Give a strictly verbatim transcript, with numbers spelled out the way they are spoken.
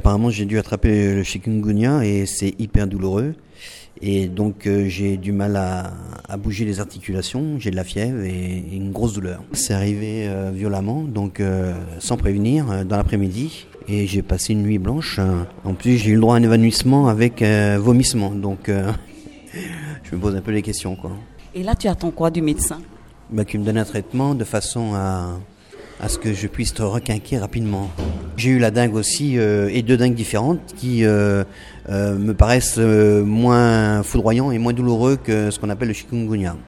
apparemment j'ai dû attraper le chikungunya et c'est hyper douloureux. Et donc euh, j'ai du mal à, à bouger les articulations, j'ai de la fièvre et, et une grosse douleur. C'est arrivé euh, violemment, donc euh, sans prévenir, euh, dans l'après-midi. Et j'ai passé une nuit blanche. En plus j'ai eu le droit à un évanouissement avec euh, vomissement. Donc euh, je me pose un peu les questions, quoi. Et là tu attends quoi du médecin? Bah, qu'il me donne un traitement de façon à... à ce que je puisse te requinquer rapidement. J'ai eu la dengue aussi, euh, et deux dengues différentes qui euh, euh, me paraissent euh, moins foudroyants et moins douloureux que ce qu'on appelle le chikungunya.